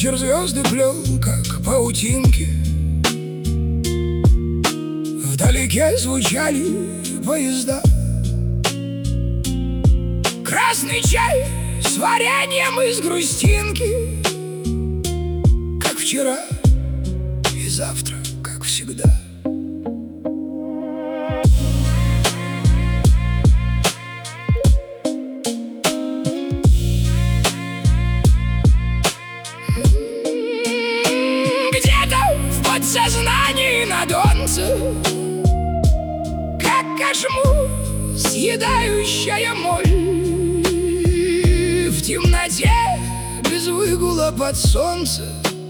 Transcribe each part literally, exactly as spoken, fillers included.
вечер звезды плел, как паутинки. Вдалеке звучали поезда. Красный чай с вареньем из грустинки, как вчера и завтра, как всегда. Сознание на донце, как кошму съедающая моль. В темноте без выгула под солнце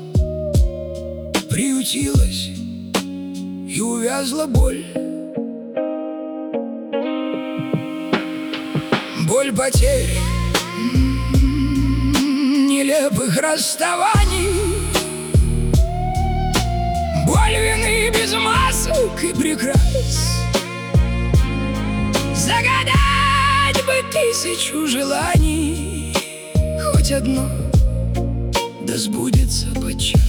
приютилась и увязла боль. Боль потерь, нелепых расставаний, боль вины без масок и прикрас. Загадать бы тысячу желаний, хоть одно да сбудется подчас.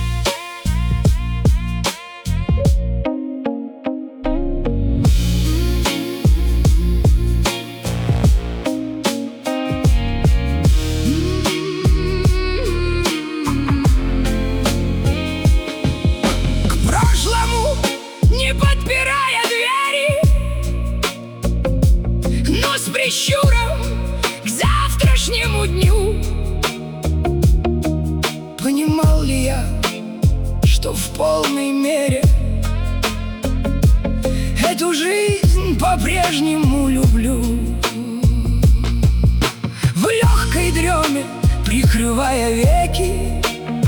С прищуром к завтрашнему дню. Понимал ли я, что в полной мере эту жизнь по-прежнему люблю? В легкой дреме, прикрывая веки,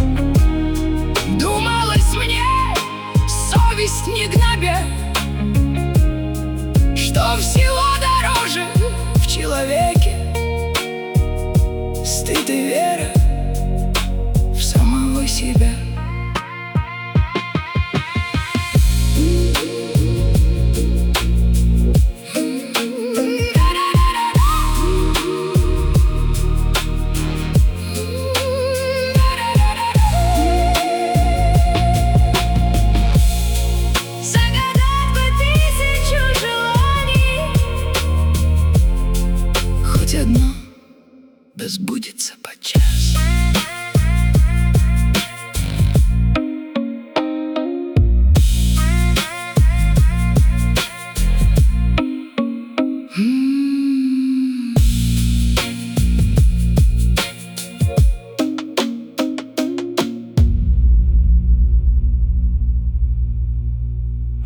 думалось мне, совесть не гнобя, что всего дороже в человеке стыд и вера в самого себя. Одно да сбудется подчас.